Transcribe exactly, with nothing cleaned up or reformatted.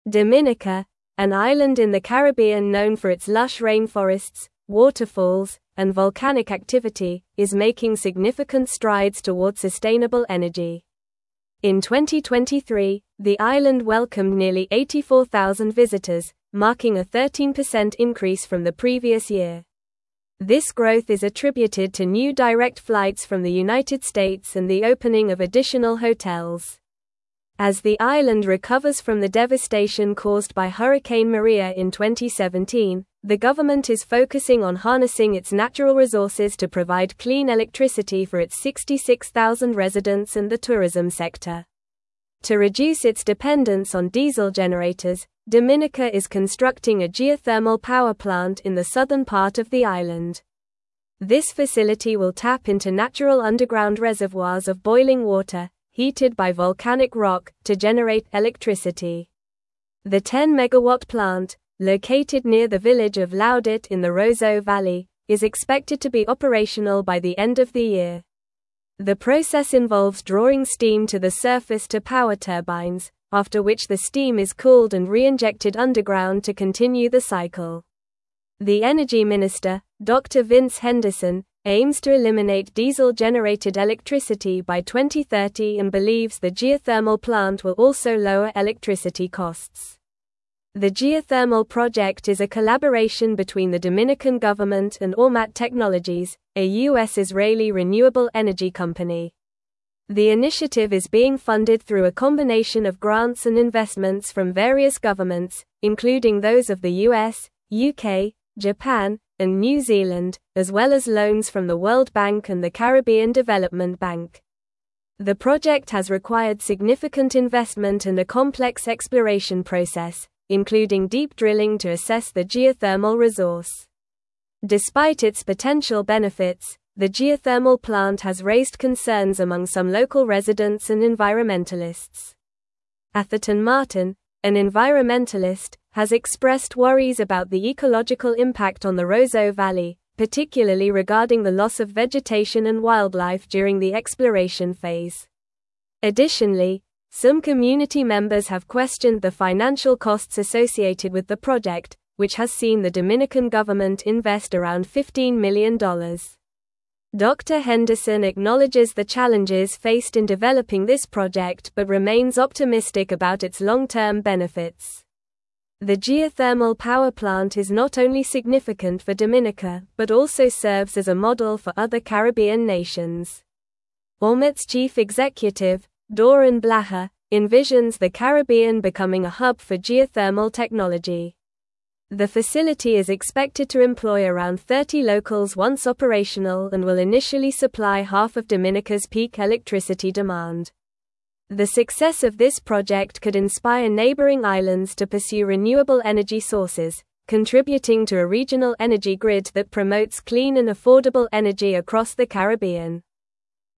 Dominica, an island in the Caribbean known for its lush rainforests, waterfalls, and volcanic activity, is making significant strides toward sustainable energy. In twenty twenty-three, the island welcomed nearly eighty-four thousand visitors, marking a thirteen percent increase from the previous year. This growth is attributed to new direct flights from the United States and the opening of additional hotels. As the island recovers from the devastation caused by Hurricane Maria in twenty seventeen, the government is focusing on harnessing its natural resources to provide clean electricity for its sixty-six thousand residents and the tourism sector. To reduce its dependence on diesel generators, Dominica is constructing a geothermal power plant in the southern part of the island. This facility will tap into natural underground reservoirs of boiling water, heated by volcanic rock, to generate electricity. The ten megawatt plant, located near the village of Laudit in the Roseau Valley, is expected to be operational by the end of the year. The process involves drawing steam to the surface to power turbines, after which the steam is cooled and re-injected underground to continue the cycle. The Energy Minister, Doctor Vince Henderson, aims to eliminate diesel-generated electricity by twenty thirty and believes the geothermal plant will also lower electricity costs. The geothermal project is a collaboration between the Dominican government and Ormat Technologies, a U S-Israeli renewable energy company. The initiative is being funded through a combination of grants and investments from various governments, including those of the U S, U K, Japan, and New Zealand, as well as loans from the World Bank and the Caribbean Development Bank. The project has required significant investment and a complex exploration process, including deep drilling to assess the geothermal resource. Despite its potential benefits, the geothermal plant has raised concerns among some local residents and environmentalists. Atherton Martin, an environmentalist, has expressed worries about the ecological impact on the Roseau Valley, particularly regarding the loss of vegetation and wildlife during the exploration phase. Additionally, some community members have questioned the financial costs associated with the project, which has seen the Dominican government invest around fifteen million dollars. Doctor Henderson acknowledges the challenges faced in developing this project but remains optimistic about its long-term benefits. The geothermal power plant is not only significant for Dominica, but also serves as a model for other Caribbean nations. Ormat's chief executive, Doran Blaha, envisions the Caribbean becoming a hub for geothermal technology. The facility is expected to employ around thirty locals once operational and will initially supply half of Dominica's peak electricity demand. The success of this project could inspire neighboring islands to pursue renewable energy sources, contributing to a regional energy grid that promotes clean and affordable energy across the Caribbean.